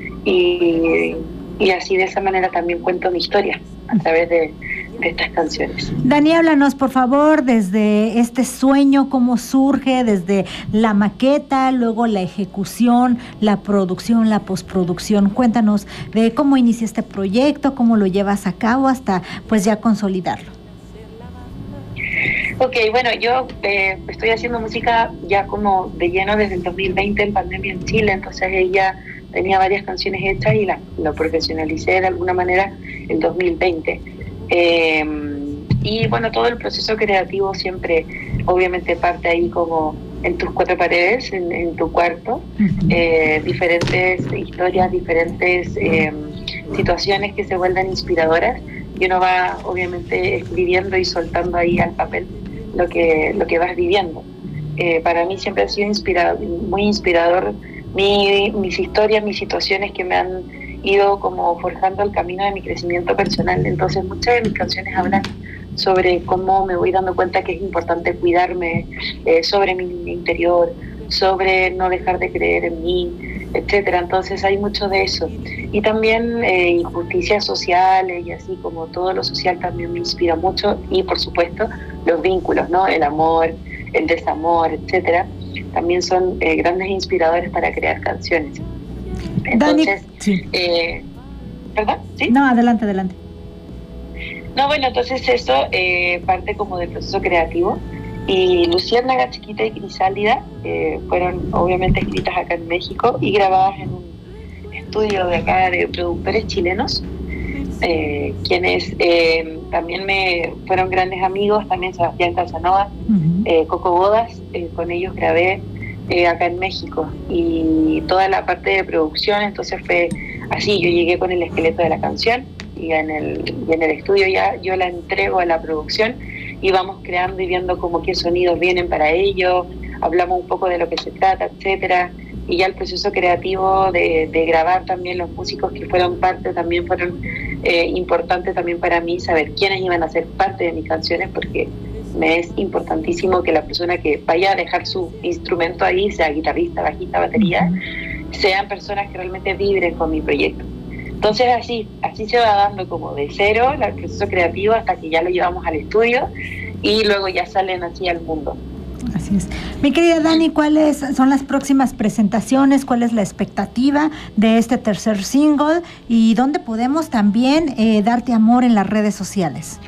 y, y así de esa manera también cuento mi historia a través de, de estas canciones. Dani, háblanos por favor desde este sueño, cómo surge, desde la maqueta, luego la ejecución, la producción, la postproducción. Cuéntanos de cómo inicia este proyecto, cómo lo llevas a cabo hasta pues ya consolidarlo. Ok, bueno, yo eh, estoy haciendo música ya como de lleno desde el dos mil veinte en pandemia en Chile, entonces ella tenía varias canciones hechas y la, lo profesionalicé de alguna manera el dos mil veinte. Eh, y bueno, todo el proceso creativo siempre obviamente parte ahí como en tus cuatro paredes, en, en tu cuarto, uh-huh. eh, diferentes historias, diferentes eh, situaciones que se vuelven inspiradoras y uno va obviamente escribiendo y soltando ahí al papel lo que, lo que vas viviendo. Eh, para mí siempre ha sido inspirado, muy inspirador mi, mis historias, mis situaciones que me han ido como forjando el camino de mi crecimiento personal. Entonces muchas de mis canciones hablan sobre cómo me voy dando cuenta que es importante cuidarme, eh, sobre mi interior, sobre no dejar de creer en mí, etcétera. Entonces hay mucho de eso. Y también eh, injusticias sociales y así como todo lo social también me inspira mucho, y por supuesto los vínculos, ¿no? El amor, el desamor, etcétera, también son eh, grandes inspiradores para crear canciones. Entonces, Dani, sí. eh, ¿perdón? ¿Sí? No, adelante, adelante. No, bueno, entonces eso eh, parte como del proceso creativo. Y Luciérnaga Chiquita y Crisálida eh, fueron obviamente escritas acá en México y grabadas en un estudio de acá de productores chilenos, eh, quienes eh, también me fueron grandes amigos, también Sebastián Casanova, uh-huh. eh, Coco Bodas, eh, con ellos grabé eh, acá en México, y toda la parte de producción, entonces fue así, yo llegué con el esqueleto de la canción y en el, y en el estudio ya yo la entrego a la producción y vamos creando y viendo como qué sonidos vienen para ello, hablamos un poco de lo que se trata, etcétera, y ya el proceso creativo de, de grabar también los músicos que fueron parte también fueron eh, importantes también para mí, saber quiénes iban a ser parte de mis canciones, porque me es importantísimo que la persona que vaya a dejar su instrumento ahí, sea guitarrista, bajista, batería, sean personas que realmente vibren con mi proyecto. Entonces así, así se va dando como de cero el proceso creativo hasta que ya lo llevamos al estudio y luego ya salen así al mundo. Así es. Mi querida Dani, ¿cuáles son las próximas presentaciones? ¿Cuál es la expectativa de este tercer single? ¿Y dónde podemos también eh, darte amor en las redes sociales?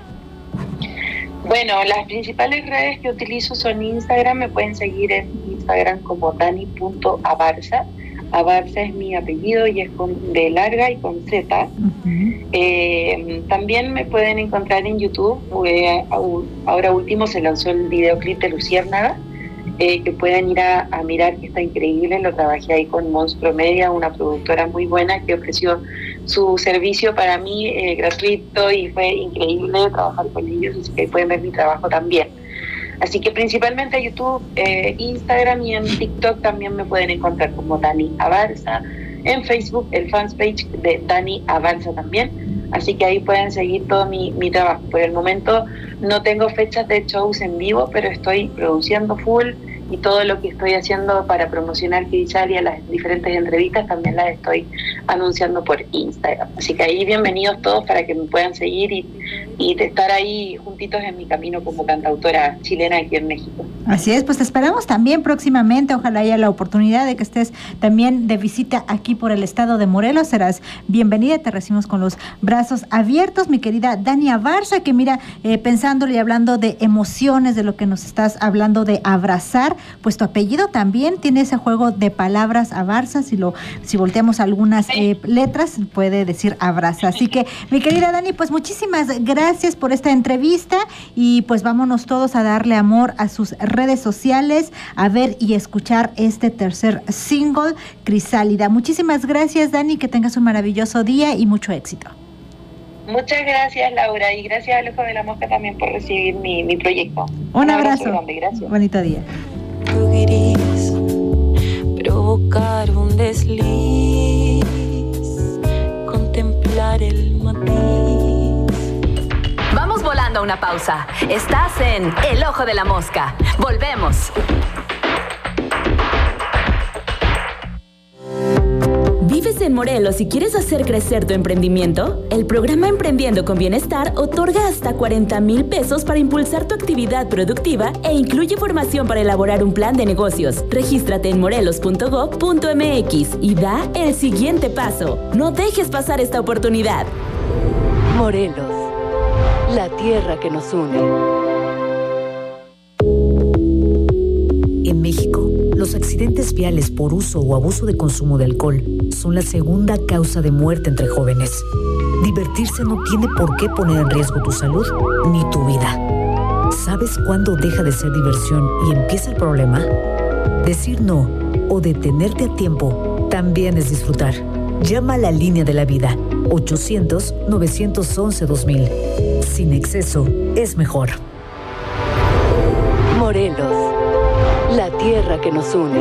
Bueno, las principales redes que utilizo son Instagram. Me pueden seguir en Instagram como dani punto abarza. Abarza es mi apellido y es con D larga y con Z. Uh-huh. Eh, también me pueden encontrar en YouTube. Eh, ahora último se lanzó el videoclip de Luciérnaga, eh, que pueden ir a, a mirar, que está increíble. Lo trabajé ahí con Monstruo Media, una productora muy buena que ofreció su servicio para mí eh, gratuito, y fue increíble trabajar con ellos, así que ahí pueden ver mi trabajo también. Así que principalmente YouTube, eh, Instagram, y en TikTok también me pueden encontrar como Dani Abarza. En Facebook el fanpage de Dani Abarza también. Así que ahí pueden seguir todo mi, mi trabajo. Por el momento no tengo fechas de shows en vivo, pero estoy produciendo full, y todo lo que estoy haciendo para promocionar Crisalia, las diferentes entrevistas, también las estoy anunciando por Instagram. Así que ahí bienvenidos todos para que me puedan seguir y, y estar ahí juntitos en mi camino como cantautora chilena aquí en México. Así es, pues te esperamos también próximamente. Ojalá haya la oportunidad de que estés también de visita aquí por el estado de Morelos. Serás bienvenida, te recibimos con los brazos abiertos, mi querida Dani Abarza, que mira, eh, pensándole y hablando de emociones, de lo que nos estás hablando de abrazar, pues tu apellido también tiene ese juego de palabras, Abarza. Si lo, si volteamos algunas eh, letras, puede decir abraza. Así que, mi querida Dani, pues muchísimas gracias por esta entrevista, y pues vámonos todos a darle amor a sus redes sociales, a ver y escuchar este tercer single, Crisálida. Muchísimas gracias, Dani, que tengas un maravilloso día y mucho éxito. Muchas gracias, Laura, y gracias al Ojo de la Mosca también por recibir mi, mi proyecto. Un, un abrazo. abrazo grande, gracias. Bonito día. Gris, provocar un desliz, contemplar el matiz. Vamos volando a una pausa. Estás en El Ojo de la Mosca. Volvemos. ¿Vives en Morelos y quieres hacer crecer tu emprendimiento? El programa Emprendiendo con Bienestar otorga hasta cuarenta mil pesos para impulsar tu actividad productiva e incluye formación para elaborar un plan de negocios. Regístrate en morelos punto gob punto mx y da el siguiente paso. No dejes pasar esta oportunidad. Morelos, la tierra que nos une. En México, los accidentes viales por uso o abuso de consumo de alcohol son la segunda causa de muerte entre jóvenes. Divertirse no tiene por qué poner en riesgo tu salud ni tu vida. ¿Sabes cuándo deja de ser diversión y empieza el problema? Decir no o detenerte a tiempo también es disfrutar. Llama a la línea de la vida, ochocientos, novecientos once, dos mil. Sin exceso es mejor. Morelos, la tierra que nos une.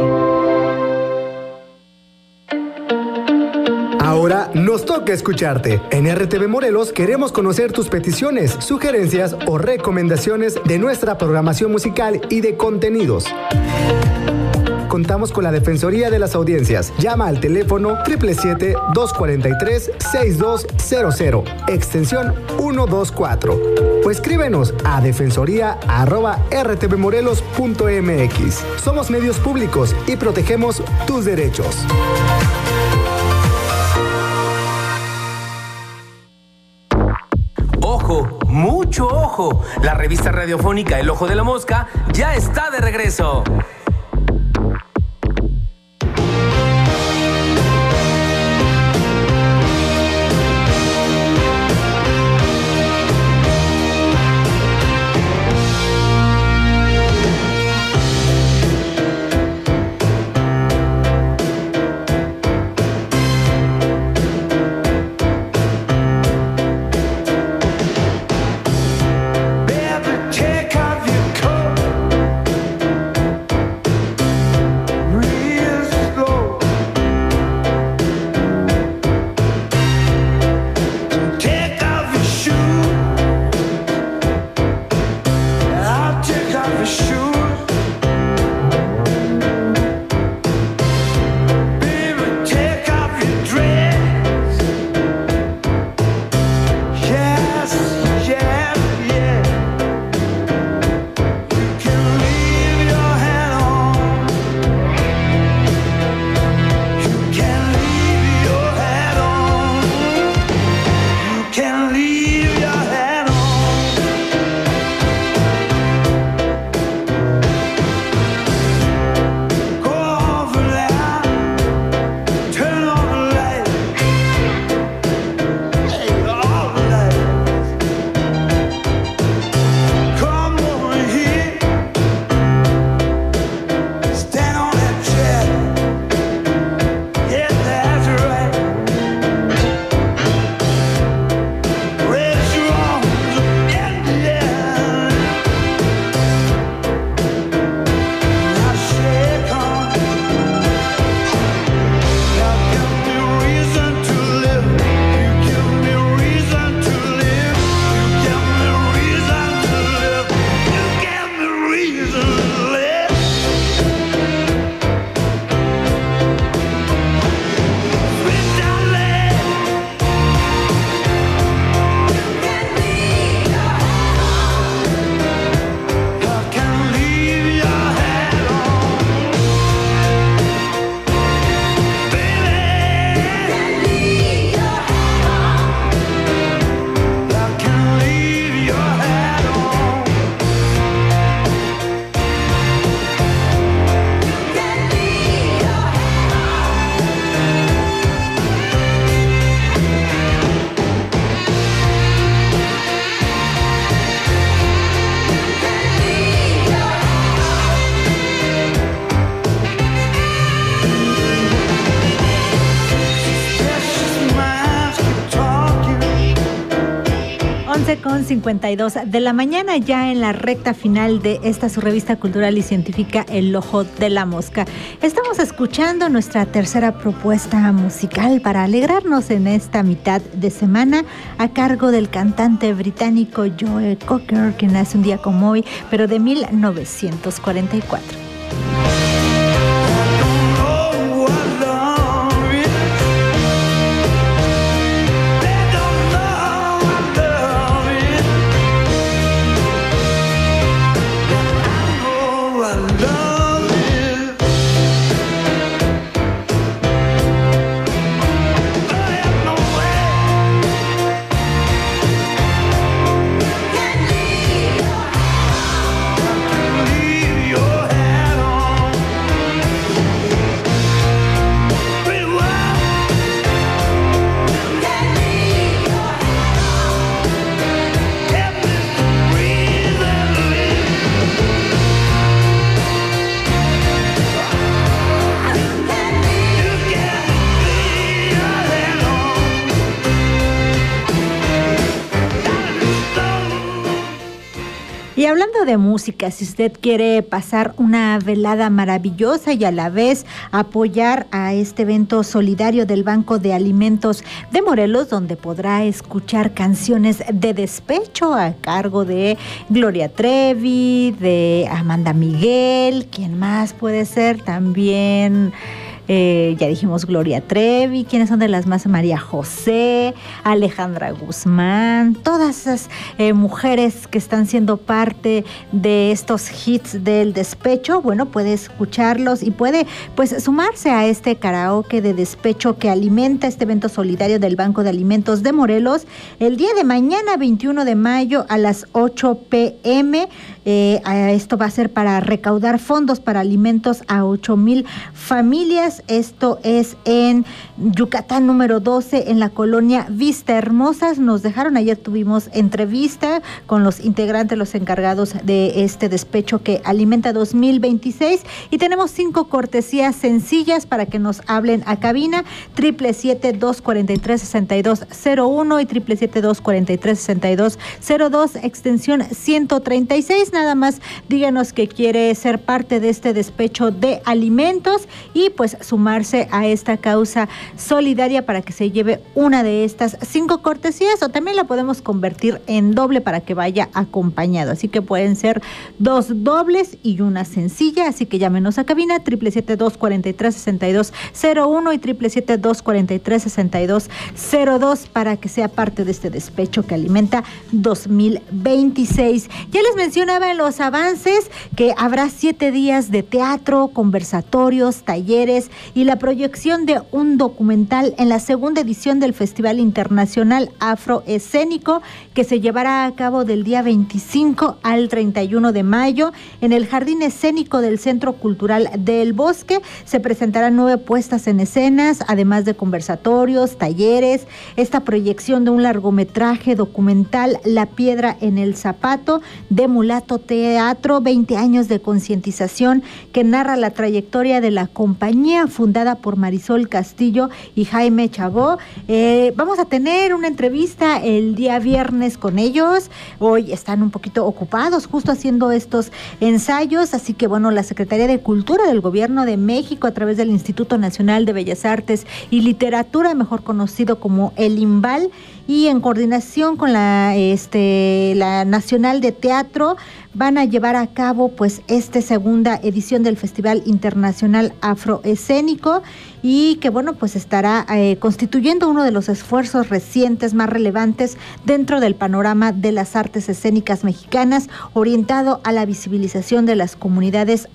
Ahora nos toca escucharte. En R T V Morelos queremos conocer tus peticiones, sugerencias o recomendaciones de nuestra programación musical y de contenidos. contamos con la Defensoría de las Audiencias. Llama al teléfono siete siete siete, dos cuatro tres, seis dos cero cero, extensión ciento veinticuatro. O escríbenos a defensoría arroba r t v morelos punto m x. Somos medios públicos y protegemos tus derechos. ¡Ojo! ¡Mucho ojo! La revista radiofónica El Ojo de la Mosca ya está de regreso. Con cincuenta y dos de la mañana, ya en la recta final de esta su revista cultural y científica El Ojo de la Mosca. Estamos escuchando nuestra tercera propuesta musical para alegrarnos en esta mitad de semana, a cargo del cantante británico Joe Cocker, que nace un día como hoy, pero de mil novecientos cuarenta y cuatro. Your hand hablando de música, si usted quiere pasar una velada maravillosa y a la vez apoyar a este evento solidario del Banco de Alimentos de Morelos, donde podrá escuchar canciones de despecho a cargo de Gloria Trevi, de Amanda Miguel, ¿quién más puede ser? También... Eh, ya dijimos Gloria Trevi, ¿quiénes son de las más? María José, Alejandra Guzmán, todas esas eh, mujeres que están siendo parte de estos hits del despecho. Bueno, puede escucharlos y puede pues sumarse a este karaoke de despecho que alimenta este evento solidario del Banco de Alimentos de Morelos el día de mañana, veintiuno de mayo a las ocho pe eme. Eh, esto va a ser para recaudar fondos para alimentos a ocho mil familias. Esto es en Yucatán número doce, en la colonia Vista Hermosas. Nos dejaron, ayer tuvimos entrevista con los integrantes, los encargados de este despecho que alimenta dos mil veintiséis, y tenemos cinco cortesías sencillas para que nos hablen a cabina: siete siete siete, dos cuatro tres, seis dos cero uno y siete siete siete, dos cuatro tres, seis dos cero dos, extensión ciento treinta y seis. Nada más díganos que quiere ser parte de este despecho de alimentos y pues sumarse a esta causa solidaria para que se lleve una de estas cinco cortesías, o también la podemos convertir en doble para que vaya acompañado. Así que pueden ser dos dobles y una sencilla. Así que llámenos a cabina siete siete siete, dos cuatro tres, seis dos cero uno y siete siete siete, dos cuatro tres, seis dos cero dos para que sea parte de este despecho que alimenta dos mil veintiséis. Ya les mencionaba en los avances que habrá siete días de teatro, conversatorios, talleres y la proyección de un documental en la segunda edición del Festival Internacional Afroescénico, que se llevará a cabo del día veinticinco al treinta y uno de mayo en el Jardín Escénico del Centro Cultural del Bosque. Se presentarán nueve puestas en escenas, además de conversatorios, talleres, esta proyección de un largometraje documental, La Piedra en el Zapato, de Mulato Teatro, veinte años de concientización, que narra la trayectoria de la compañía fundada por Marisol Castillo y Jaime Chabó. Eh, vamos a tener una entrevista el día viernes con ellos. Hoy están un poquito ocupados justo haciendo estos ensayos, así que bueno, la Secretaría de Cultura del Gobierno de México, a través del Instituto Nacional de Bellas Artes y Literatura, mejor conocido como el INVAL, y en coordinación con la, este, la Nacional de Teatro, van a llevar a cabo pues esta segunda edición del Festival Internacional Afroescénico, y que bueno, pues estará eh, constituyendo uno de los esfuerzos recientes más relevantes dentro del panorama de las artes escénicas mexicanas, orientado a la visibilización de las comunidades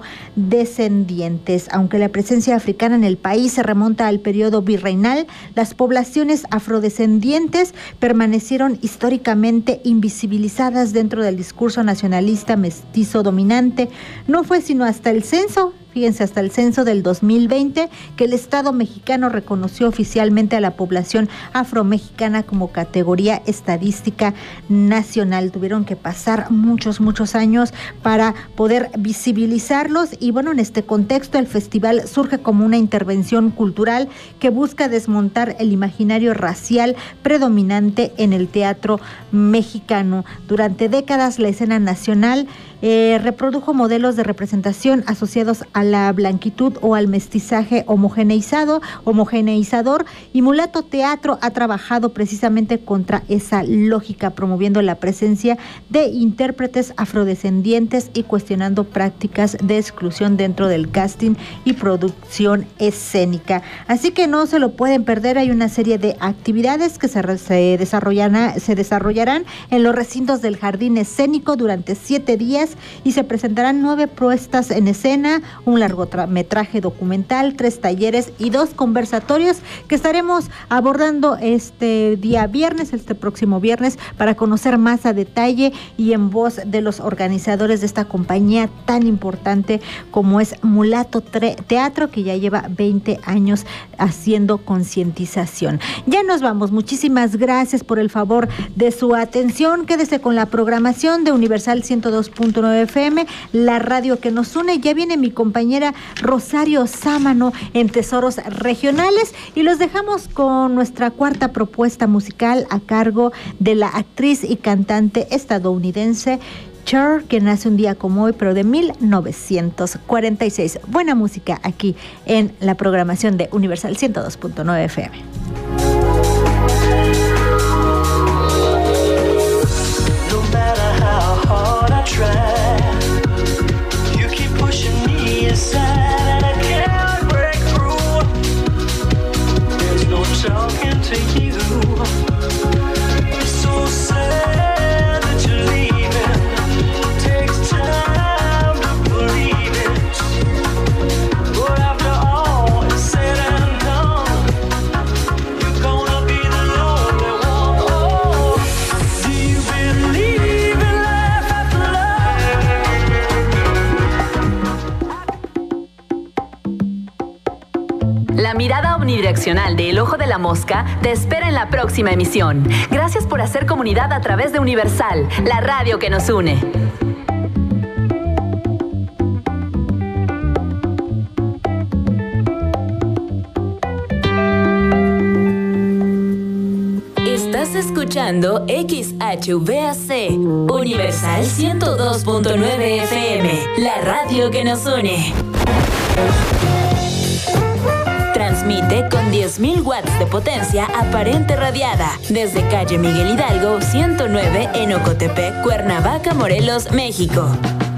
afrodescendientes. Aunque la presencia africana en el país se remonta al periodo virreinal, las poblaciones afrodescendientes permanecieron históricamente invisibilizadas dentro del discurso nacionalista mestizo dominante. No fue sino hasta el censo, fíjense, hasta el censo del dos mil veinte, que el Estado mexicano reconoció oficialmente a la población afromexicana como categoría estadística nacional. Tuvieron que pasar muchos, muchos años para poder visibilizarlos, y bueno, en este contexto el festival surge como una intervención cultural que busca desmontar el imaginario racial predominante en el teatro mexicano. Durante décadas la escena nacional eh, reprodujo modelos de representación asociados a la blanquitud o al mestizaje homogeneizado, homogeneizador, y Mulato Teatro ha trabajado precisamente contra esa lógica, promoviendo la presencia de intérpretes afrodescendientes y cuestionando prácticas de exclusión dentro del casting y producción escénica. Así que no se lo pueden perder. Hay una serie de actividades que se, se, desarrollarán, se desarrollarán en los recintos del Jardín Escénico durante siete días, y se presentarán nueve puestas en escena, un largometraje documental, tres talleres y dos conversatorios que estaremos abordando este día viernes, este próximo viernes, para conocer más a detalle y en voz de los organizadores de esta compañía tan importante como es Mulato Teatro, que ya lleva veinte años haciendo concientización. Ya nos vamos. Muchísimas gracias por el favor de su atención. Quédese con la programación de Universal ciento dos punto nueve F M, la radio que nos une. Ya viene mi compañera Rosario Sámano en Tesoros Regionales, y los dejamos con nuestra cuarta propuesta musical a cargo de la actriz y cantante estadounidense Cher, que nace un día como hoy, pero de mil novecientos cuarenta y seis. Buena música aquí en la programación de Universal ciento dos punto nueve F M. La mirada omnidireccional de El Ojo de la Mosca te espera en la próxima emisión. Gracias por hacer comunidad a través de Universal, la radio que nos une. Estás escuchando X H V A C, Universal ciento dos punto nueve F M, la radio que nos une. Transmite con diez mil watts de potencia aparente radiada desde calle Miguel Hidalgo ciento nueve en Ocotepec, Cuernavaca, Morelos, México.